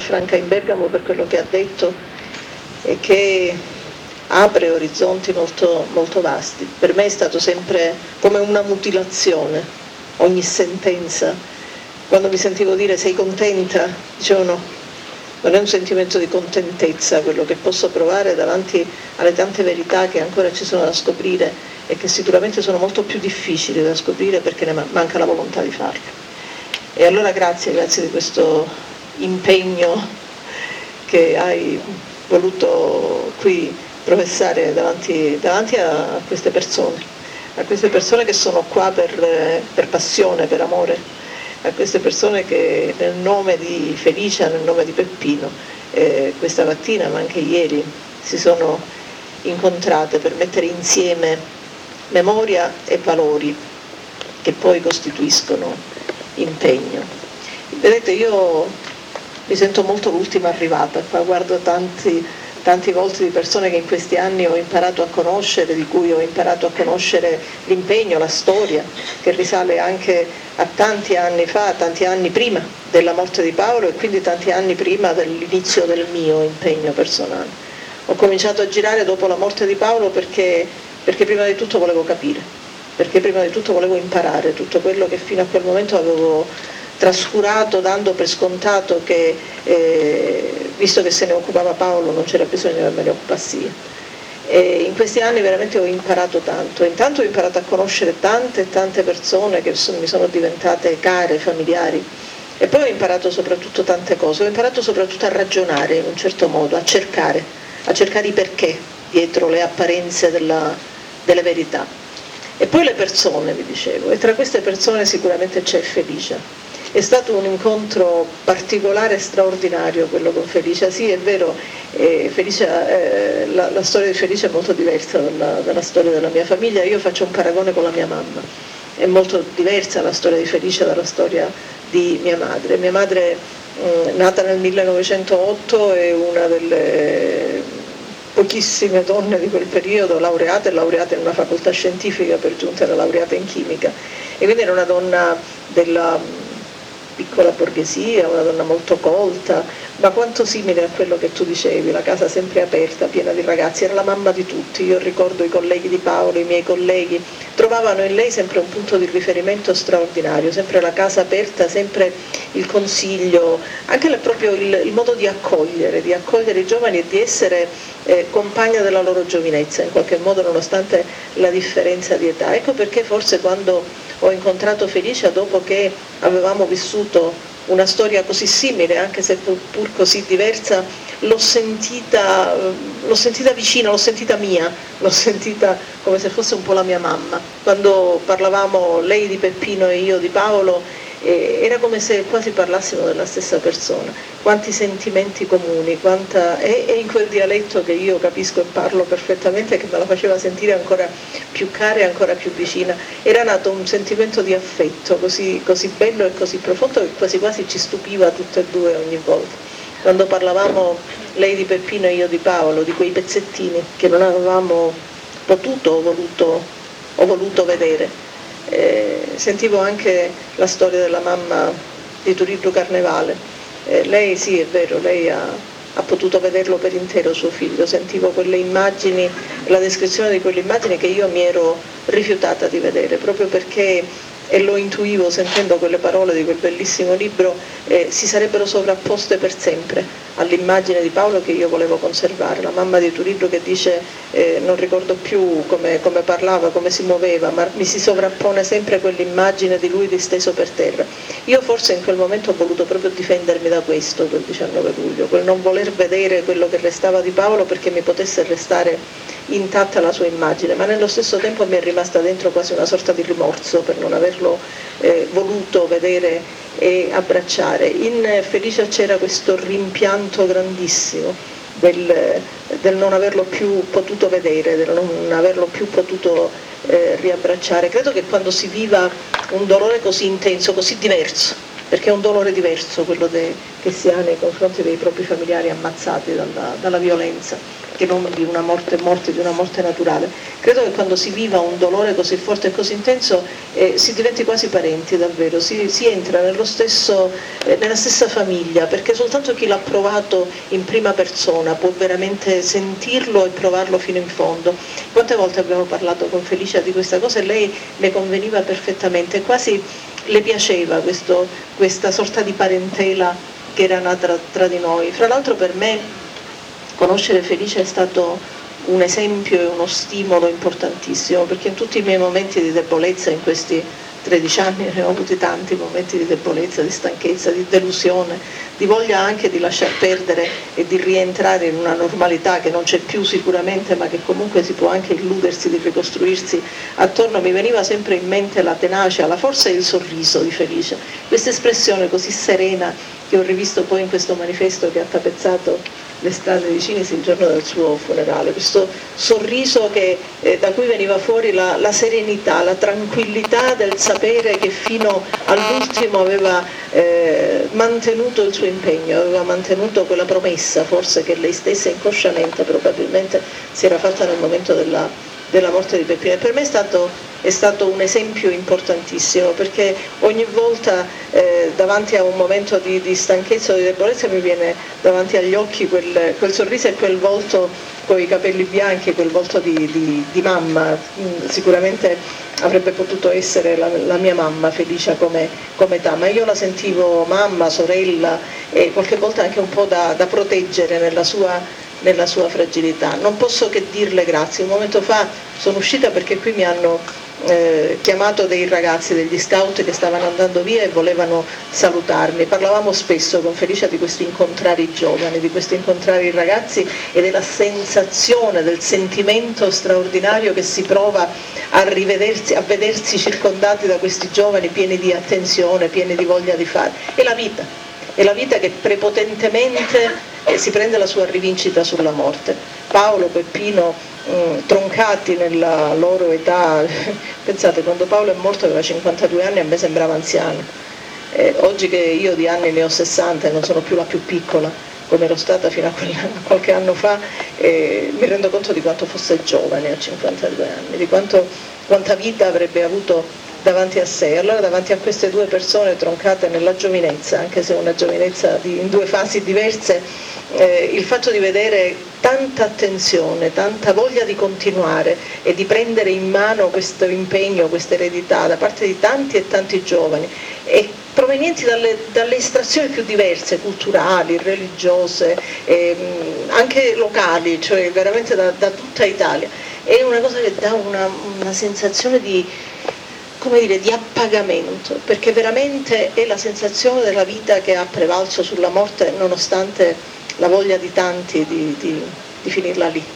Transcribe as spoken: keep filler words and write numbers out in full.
Franca in Bergamo per quello che ha detto e che apre orizzonti molto, molto vasti. Per me è stato sempre come una mutilazione ogni sentenza. Quando mi sentivo dire sei contenta, dicevo no, non è un sentimento di contentezza quello che posso provare davanti alle tante verità che ancora ci sono da scoprire e che sicuramente sono molto più difficili da scoprire perché ne manca la volontà di farlo. E allora grazie, grazie di questo impegno che hai voluto qui professare davanti, davanti a, a queste persone, a queste persone che sono qua per, per passione, per amore, a queste persone che nel nome di Felicia, nel nome di Peppino, eh, questa mattina ma anche ieri si sono incontrate per mettere insieme memoria e valori che poi costituiscono impegno. Vedete, io mi sento molto l'ultima arrivata, qua guardo tanti, tanti volti di persone che in questi anni ho imparato a conoscere, di cui ho imparato a conoscere l'impegno, la storia, che risale anche a tanti anni fa, tanti anni prima della morte di Paolo e quindi tanti anni prima dell'inizio del mio impegno personale. Ho cominciato a girare dopo la morte di Paolo perché, perché prima di tutto volevo capire, perché prima di tutto volevo imparare tutto quello che fino a quel momento avevo trascurato dando per scontato che, eh, visto che se ne occupava Paolo, non c'era bisogno che me ne occupassi io. E in questi anni veramente ho imparato tanto, intanto ho imparato a conoscere tante e tante persone che mi sono diventate care, familiari, e poi ho imparato soprattutto tante cose, ho imparato soprattutto a ragionare in un certo modo, a cercare, a cercare i perché dietro le apparenze della, delle verità. E poi le persone, vi dicevo, e tra queste persone sicuramente c'è Felicia. È stato un incontro particolare e straordinario quello con Felicia. Sì, è vero, eh, Felicia, eh, la, la storia di Felicia è molto diversa dalla, dalla storia della mia famiglia. Io faccio un paragone con la mia mamma. È molto diversa la storia di Felicia dalla storia di mia madre. Mia madre, mh, nata nel millenovecentootto, è una delle pochissime donne di quel periodo, laureata e laureata in una facoltà scientifica, per giunta era laureata in chimica. E quindi era una donna della piccola borghesia, una donna molto colta, ma quanto simile a quello che tu dicevi, la casa sempre aperta, piena di ragazzi, era la mamma di tutti. Io ricordo i colleghi di Paolo, i miei colleghi, trovavano in lei sempre un punto di riferimento straordinario, sempre la casa aperta, sempre il consiglio, anche proprio il, il modo di accogliere, di accogliere i giovani e di essere eh, compagna della loro giovinezza, in qualche modo, nonostante la differenza di età. Ecco perché forse quando ho incontrato Felicia, dopo che avevamo vissuto una storia così simile, anche se pur così diversa, l'ho sentita, l'ho sentita vicina, l'ho sentita mia, l'ho sentita come se fosse un po' la mia mamma. Quando parlavamo lei di Peppino e io di Paolo, eh, era come se quasi parlassimo della stessa persona. Quanti sentimenti comuni, quanta... e, e in quel dialetto che io capisco e parlo perfettamente, che me la faceva sentire ancora più cara e ancora più vicina. Era nato un sentimento di affetto così, così bello e così profondo che quasi quasi ci stupiva tutte e due ogni volta. Quando parlavamo lei di Peppino e io di Paolo, di quei pezzettini che non avevamo potuto o voluto, o voluto vedere, eh, sentivo anche la storia della mamma di Turiddu Carnevale. Eh, lei sì, è vero, lei ha, ha potuto vederlo per intero suo figlio, sentivo quelle immagini, la descrizione di quelle immagini che io mi ero rifiutata di vedere, proprio perché, e lo intuivo sentendo quelle parole di quel bellissimo libro, eh, si sarebbero sovrapposte per sempre all'immagine di Paolo che io volevo conservare, la mamma di Turiddu che dice, eh, non ricordo più come, come parlava, come si muoveva, ma mi si sovrappone sempre quell'immagine di lui disteso per terra. Io forse in quel momento ho voluto proprio difendermi da questo, quel diciannove luglio, quel non voler vedere quello che restava di Paolo perché mi potesse restare intatta la sua immagine, ma nello stesso tempo mi è rimasta dentro quasi una sorta di rimorso per non averlo eh, voluto vedere e abbracciare. In Felicia c'era questo rimpianto grandissimo del, del non averlo più potuto vedere, del non averlo più potuto eh, riabbracciare. Credo che quando si viva un dolore così intenso, così diverso perché è un dolore diverso quello de, che si ha nei confronti dei propri familiari ammazzati dalla, dalla violenza, che non di una morte, morte di una morte naturale. Credo che quando si viva un dolore così forte e così intenso eh, si diventi quasi parenti davvero, si, si entra nello stesso, eh, nella stessa famiglia, perché soltanto chi l'ha provato in prima persona può veramente sentirlo e provarlo fino in fondo. Quante volte abbiamo parlato con Felicia di questa cosa e lei ne conveniva perfettamente, quasi le piaceva questo, questa sorta di parentela che era nata tra, tra di noi. Fra l'altro per me conoscere Felicia è stato un esempio e uno stimolo importantissimo, perché in tutti i miei momenti di debolezza, in questi tredici anni ne ho avuti tanti momenti di debolezza, di stanchezza, di delusione, di voglia anche di lasciar perdere e di rientrare in una normalità che non c'è più sicuramente, ma che comunque si può anche illudersi di ricostruirsi attorno. Mi veniva sempre in mente la tenacia, la forza e il sorriso di Felicia, questa espressione così serena che ho rivisto poi in questo manifesto che ha tappezzato le strade di Cinisi il giorno del suo funerale, questo sorriso che, eh, da cui veniva fuori la, la serenità, la tranquillità del sapere che fino all'ultimo aveva eh, mantenuto il suo impegno, aveva mantenuto quella promessa forse che lei stessa inconsciamente probabilmente si era fatta nel momento della, della morte di Peppino. E per me è stato è stato un esempio importantissimo, perché ogni volta eh, davanti a un momento di, di stanchezza o di debolezza mi viene davanti agli occhi quel, quel sorriso e quel volto con i capelli bianchi, quel volto di, di, di mamma. Sicuramente avrebbe potuto essere la, la mia mamma Felicia come, come età, ma io la sentivo mamma, sorella e qualche volta anche un po' da, da proteggere nella sua nella sua fragilità. Non posso che dirle grazie. Un momento fa sono uscita perché qui mi hanno eh, chiamato dei ragazzi degli scout che stavano andando via e volevano salutarmi. Parlavamo spesso con Felicia di questo incontrare i giovani, di questo incontrare i ragazzi e della sensazione, del sentimento straordinario che si prova a rivedersi, a vedersi circondati da questi giovani pieni di attenzione, pieni di voglia di fare. È la vita, è la vita che prepotentemente e si prende la sua rivincita sulla morte. Paolo, Peppino, mh, troncati nella loro età, pensate, quando Paolo è morto aveva cinquantadue anni, a me sembrava anziano, eh, oggi che io di anni ne ho sessanta e non sono più la più piccola come ero stata fino a, quella, a qualche anno fa, eh, mi rendo conto di quanto fosse giovane a cinquantadue anni, di quanto, quanta vita avrebbe avuto davanti a sé. Allora davanti a queste due persone troncate nella giovinezza, anche se una giovinezza di, in due fasi diverse, eh, il fatto di vedere tanta attenzione, tanta voglia di continuare e di prendere in mano questo impegno, questa eredità da parte di tanti e tanti giovani e provenienti dalle, dalle estrazioni più diverse, culturali, religiose, ehm, anche locali, cioè veramente da, da tutta Italia, è una cosa che dà una, una sensazione di come dire, di appagamento, perché veramente è la sensazione della vita che ha prevalso sulla morte, nonostante la voglia di tanti di, di, di finirla lì.